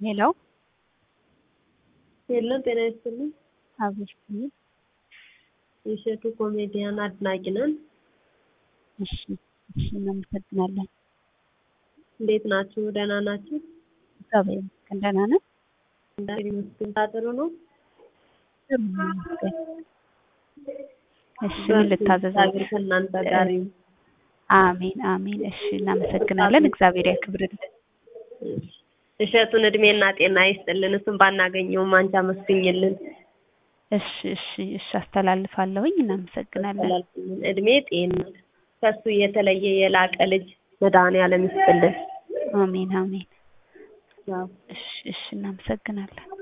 ሄሎ የለም ጤና ይስጥልኝ። አብሽ የሸቱ ኮሜዲያን አድናቂ ነን። እሺ እናመሰግናለን። እንዴት ናችሁ? ደህና ናችሁ? እግዚአብሔር ይመስገን ደህና ነን። እግዚአብሔር ይመስገን። ጥሩ ነው። እሺ ምን ልታዘዛችሁ? ከእናንተ ጋር ይሁን። አሜን አሜን። እሺ እናመሰግናለን። እግዚአብሔር ያክብርልን። እሸቱን እድሜና ጤና ይስጥልን። እሱን ባናገኘውም አንቺ አመስግኝልን። እሺ አስተላልፋለሁኝ። እናመሰግናለን። እድሜ ጤና ከሱ የተለየ የላቀ ልጅ መድኃኒዓለም ይስጥልን። አሜን አሜን። እሺ እናመሰግናለን።